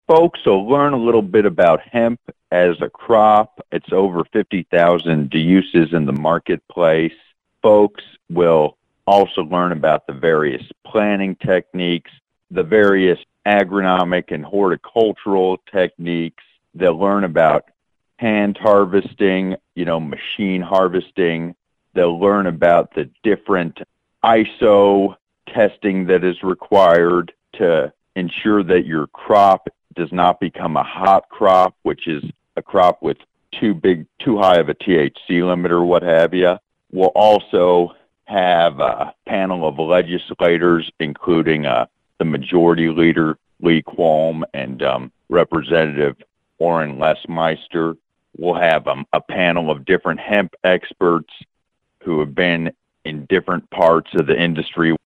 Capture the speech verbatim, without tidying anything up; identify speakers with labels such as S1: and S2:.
S1: folks will learn a little bit about hemp as a crop. It's over fifty thousand uses in the marketplace. Folks will also learn about the various planting techniques, the various agronomic and horticultural techniques. They'll learn about hand harvesting, you know, machine harvesting. They'll learn about the different I S O testing that is required to ensure that your crop does not become a hot crop, which is a crop with too big, too high of a T H C limit or what have you. We'll also have a panel of legislators, including uh, the Majority Leader, Lee Qualm, and um, Representative Orrin Lesmeister. We'll have um, a panel of different hemp experts who have been in different parts of the industry